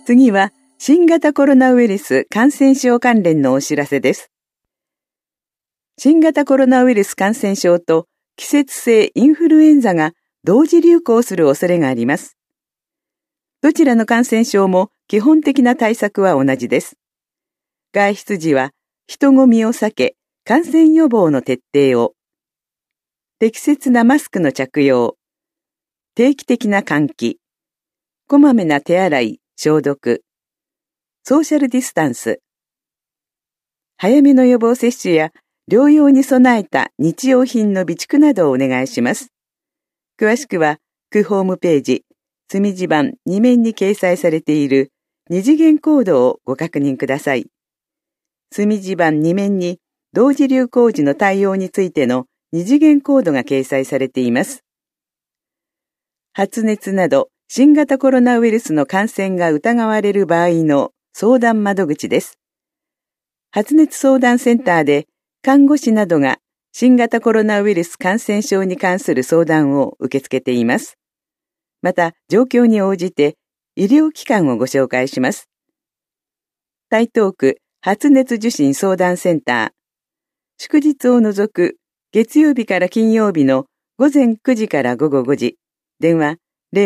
次は新型コロナウイルス感染症関連のお知らせです。新型コロナウイルス感染症と季節性インフルエンザが同時流行する恐れがあります。どちらの感染症も基本的な対策は同じです。外出時は人混みを避け、感染予防の徹底を。適切なマスクの着用。定期的な換気。こまめな手洗い、消毒。ソーシャルディスタンス。早めの予防接種や療養に備えた日用品の備蓄などをお願いします。詳しくは、区ホームページ、墨字版2面に掲載されている二次元コードをご確認ください。墨字版2面に同時流行時の対応についての二次元コードが掲載されています。発熱など新型コロナウイルスの感染が疑われる場合の相談窓口です。発熱相談センターで看護師などが新型コロナウイルス感染症に関する相談を受け付けています。また、状況に応じて医療機関をご紹介します。台東区発熱受診相談センター。祝日を除く月曜日から金曜日の午前9時から午後5時。電話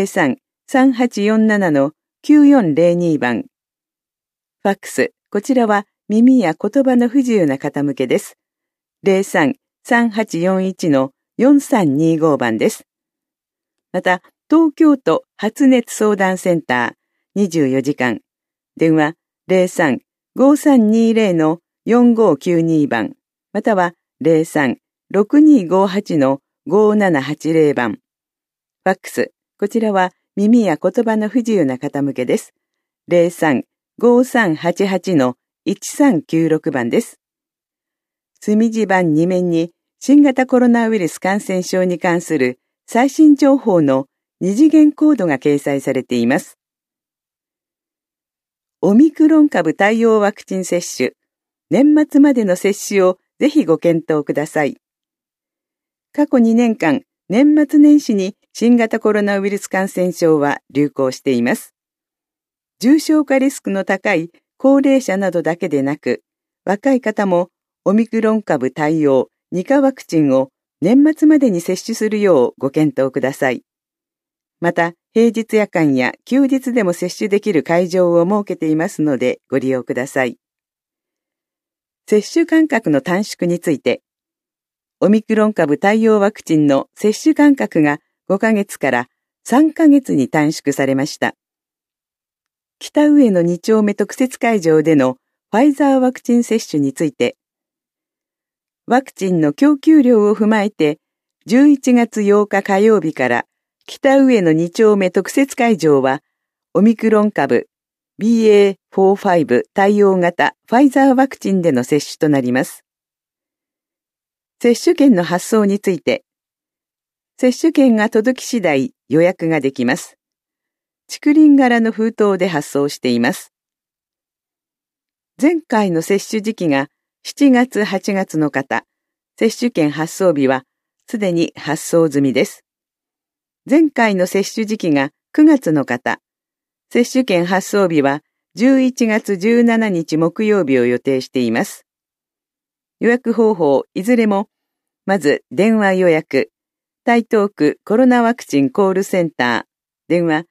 03-3847-9402 番。ファックス、こちらは耳や言葉の不自由な方向けです。03-3841-4325 番です。また、東京都発熱相談センター24時間。電話 03-5320-4592 番。または 03-6258-5780 番。ファックス、こちらは耳や言葉の不自由な方向けです。03-5388-1396 番です。墨字版2面に新型コロナウイルス感染症に関する最新情報の二次元コードが掲載されています。オミクロン株対応ワクチン接種、年末までの接種をぜひご検討ください。過去2年間、年末年始に新型コロナウイルス感染症は流行しています。重症化リスクの高い高齢者などだけでなく、若い方もオミクロン株対応2価ワクチンを年末までに接種するようご検討ください。また、平日夜間や休日でも接種できる会場を設けていますのでご利用ください。接種間隔の短縮について、オミクロン株対応ワクチンの接種間隔が5ヶ月から3ヶ月に短縮されました。北上野2丁目特設会場でのファイザーワクチン接種について、ワクチンの供給量を踏まえて、11月8日火曜日から北上野2丁目特設会場は、オミクロン株 BA.4-5 対応型ファイザーワクチンでの接種となります。接種券の発送について、接種券が届き次第予約ができます。竹林柄の封筒で発送しています。前回の接種時期が7月8月の方、接種券発送日はすでに発送済みです。前回の接種時期が9月の方、接種券発送日は11月17日木曜日を予定しています。予約方法いずれも、まず電話予約、台東区コロナワクチンコールセンター、電話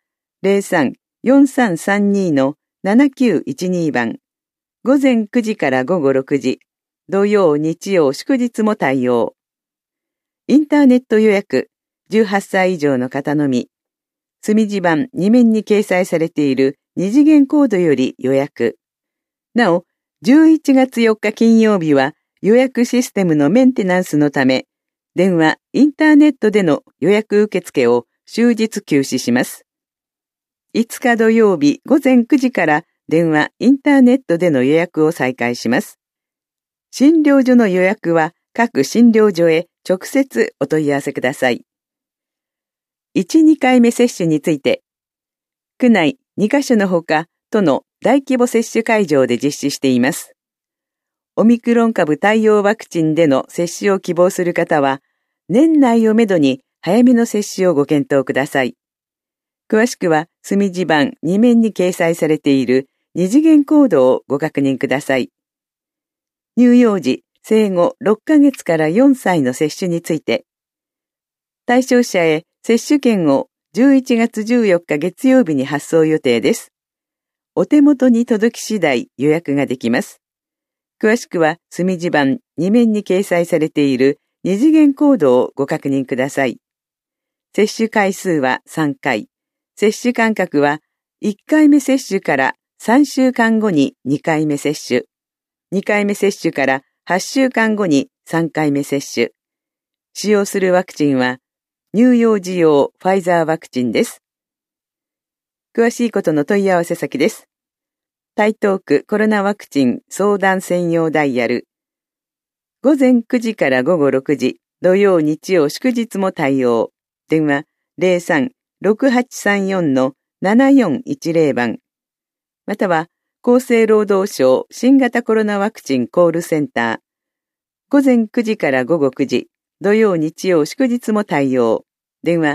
03-4332-7912 番、午前9時から午後6時、土曜日曜祝日も対応。インターネット予約、18歳以上の方のみ、墨字版2面に掲載されている二次元コードより予約。なお、11月4日金曜日は予約システムのメンテナンスのため、電話、インターネットでの予約受付を終日休止します。5日土曜日午前9時から電話、インターネットでの予約を再開します。診療所の予約は各診療所へ直接お問い合わせください。1、2回目接種について、区内2カ所のほか、都の大規模接種会場で実施しています。オミクロン株対応ワクチンでの接種を希望する方は、年内をめどに早めの接種をご検討ください。 詳しくは墨字盤2面に掲載されている二次元コードをご確認ください。乳幼児、生後6ヶ月から4歳の接種について、対象者へ接種券を11月14日月曜日に発送予定です。お手元に届き次第予約ができます。詳しくは墨字盤2面に掲載されている二次元コードをご確認ください。接種回数は3回。接種間隔は1回目接種から3週間後に2回目接種。2回目接種から8週間後に3回目接種。使用するワクチンは乳幼児用ファイザーワクチンです。詳しいことの問い合わせ先です。台東区コロナワクチン相談専用ダイヤル。午前9時から午後6時、土曜日曜祝日も対応。電話03-6834-7410番。または厚生労働省新型コロナワクチンコールセンター。午前9時から午後9時、土曜日曜祝日も対応。電話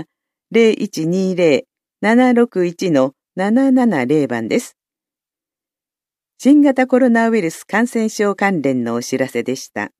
0120-761-770番です。新型コロナウイルス感染症関連のお知らせでした。